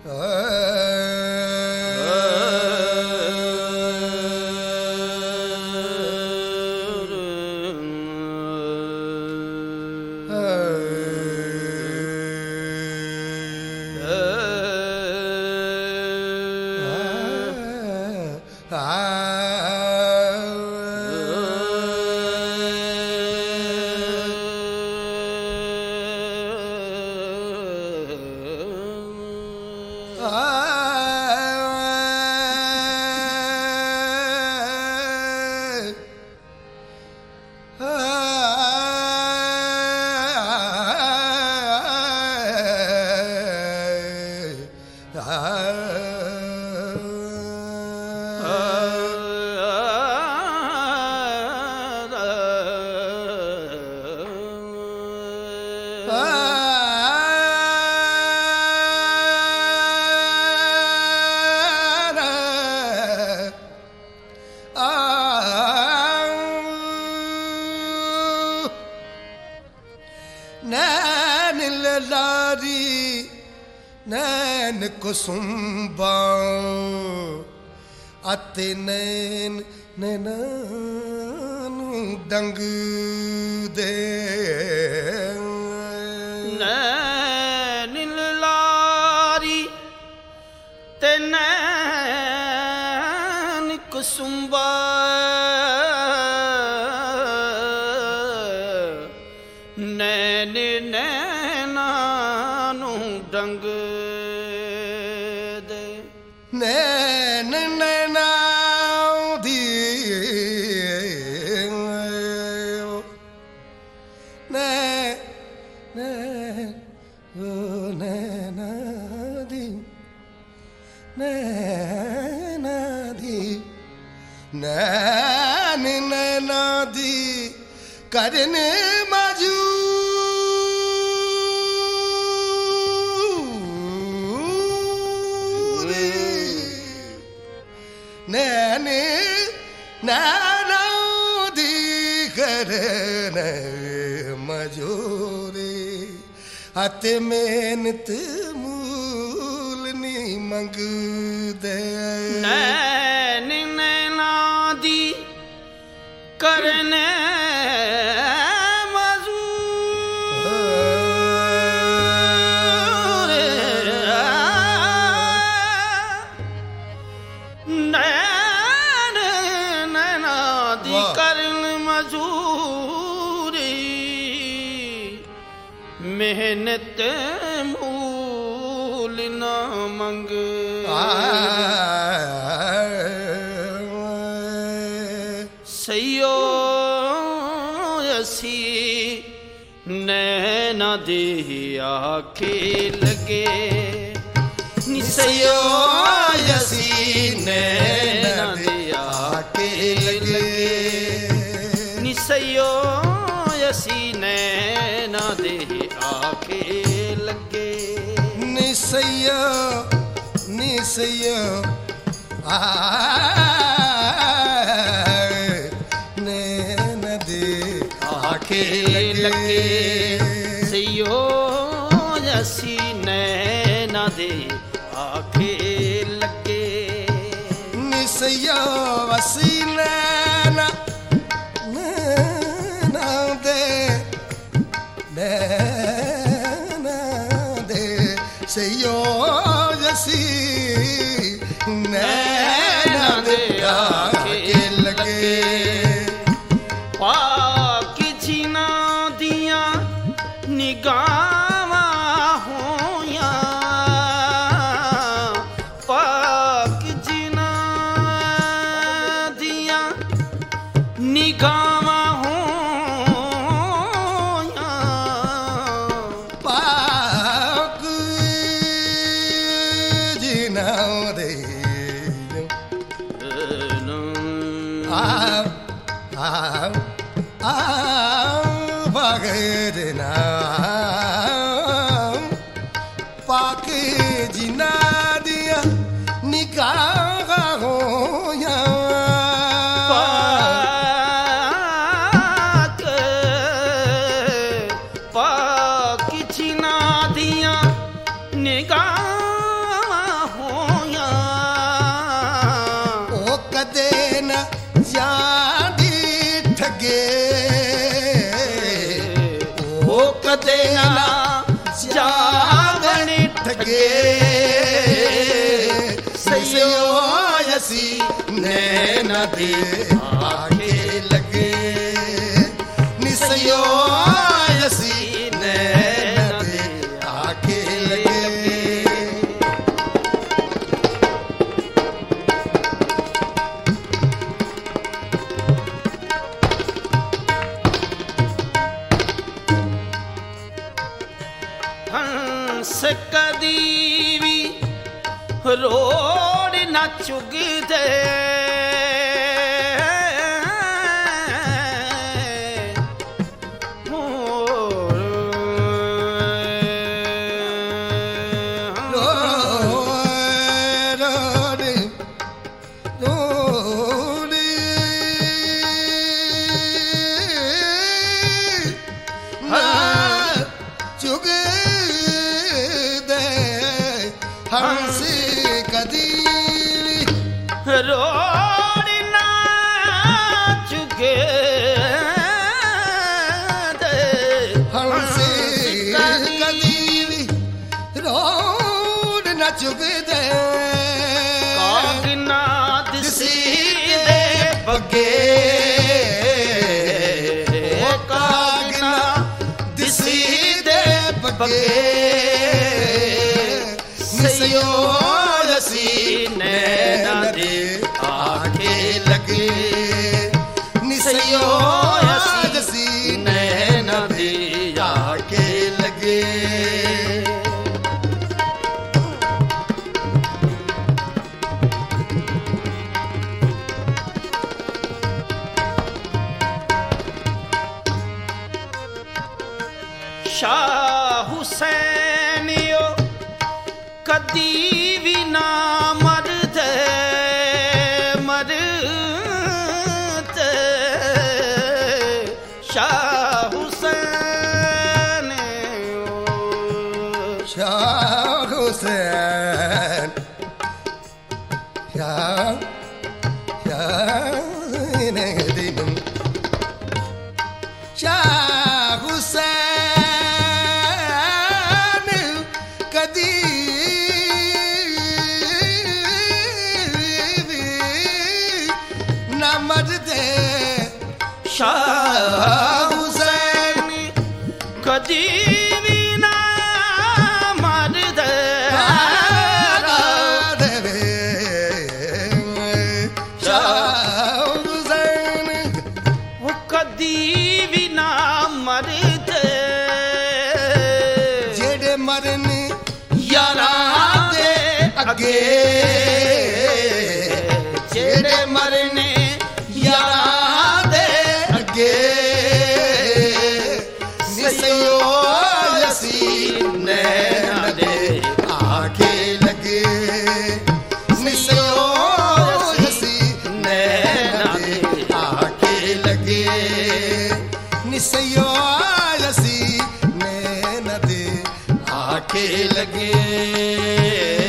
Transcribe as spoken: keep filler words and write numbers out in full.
नैन लारी नैन कुसुम्बा अते नैन नैनानू डंग दे नैन लारी ते नैन कुसुम्बा नैन नैनानू डंग दे नैन नैना दी नैन नैना दी नैना दी नैन नैना दी करने मजू नैने नैना दी करने मजूरी अते मेहनत मूल नी मंगदे नैन नैना दी करने मेहनत मूल ना मंग सयो असी नैना दे आखे लगे नी सयो असी नैना दे आखे लगे नी सयो असी नैना दे आखे लगे निसैया निसैया नैना दे आखे लगे सयो असी नैना दे आखे लगे निसैया असी नैना नैना दे नैना दे सयो जसी नैना दे आके लगे पाक जिना दिया निगाहां होया पाक जिना दिया निगाहां भगना पाक जिना दिया निकाह होया पाक पाक जिना दिया निकाह ना जावण ठगे सयो यसी नैना दे आके लगे निसयो यसी नैना दे आके लगे हंस कदी भी रोड़ न चुगदे हंस कदी रोड़ ना चुगे दे हंस कदी रोड़ न चुगदे कागनाद सीधे बगे कागनाद सीधे बगे निसयो यसी नैना दे आके लगे निसयो यसी नैना दे आके लगे शाह हुसैनियो कदी भी ना मरदे मरदे शाह हुसैन शाह हुसैन शाह शाह दिन शाह हुसैन कदी न मरदे शाह हुसैन कदी भी ना मरदे शाह हुसैन वो कदी भी ना मरदे जेड़े मरन यारां दे अगे जेड़े मरने यारां दे अगे निसयो यसी नैना दे आके लगे निसयो यसी नैना दे आके लगे निसयो यसी नैना दे आके लगे